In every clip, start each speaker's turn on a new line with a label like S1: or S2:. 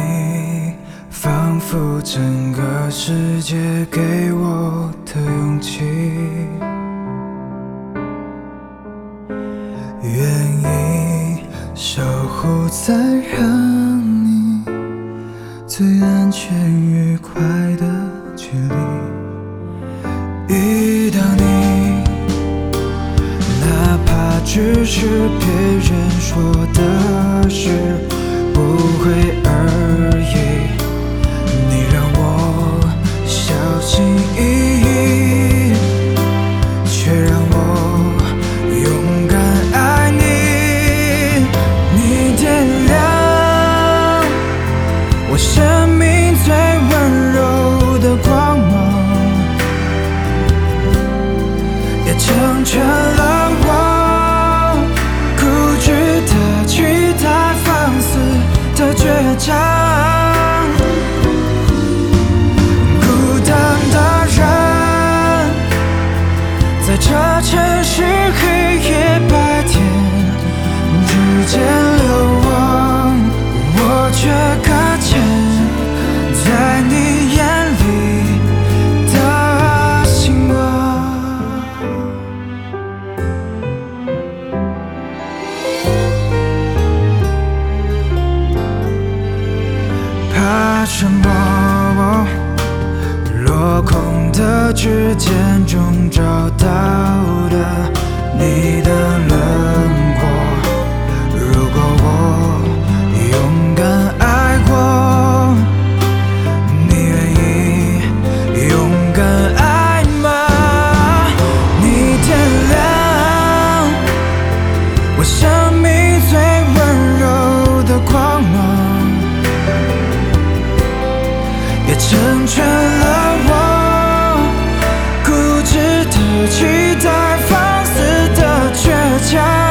S1: 你，仿佛整个世界给我的勇气。愿意守护在让你最安全愉快的距离。遇到你，哪怕只是别人说的事不会而已，你让我小心翼翼，却让我勇敢爱你。你点亮我生命最温柔的光芒，也成全了我固执的期待，放肆的倔强。孤单的人，在这城市黑夜白天之间流亡，我却搁浅在你眼里的星光。怕什么？落空的指尖中找到的你的轮廓。如果我勇敢爱过，你愿意勇敢爱吗？你点亮我生命最温柔的光芒，也成全了我固执的期待，放肆的倔强。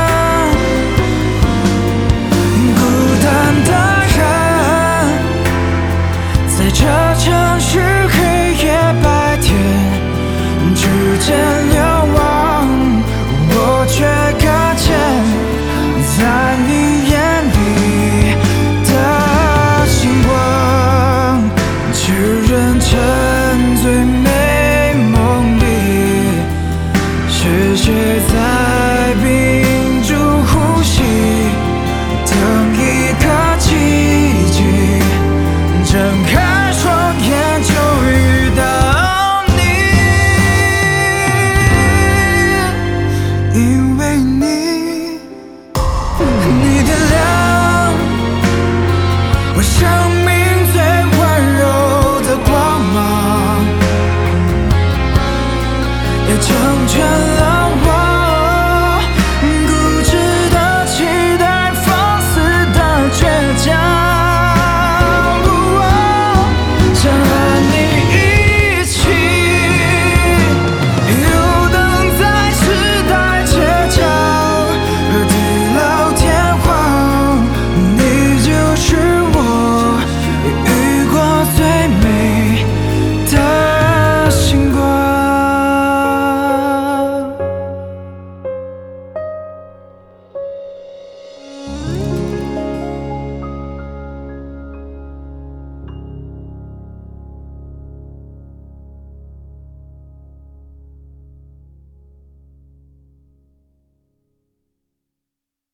S1: 孤单的人，在这城市黑夜白天之间流亡，我却搁浅在你眼里的星光。只认沉醉美梦里，是谁在屏住呼吸，等一个奇迹，睁开双眼就遇到你。因为你点亮我生命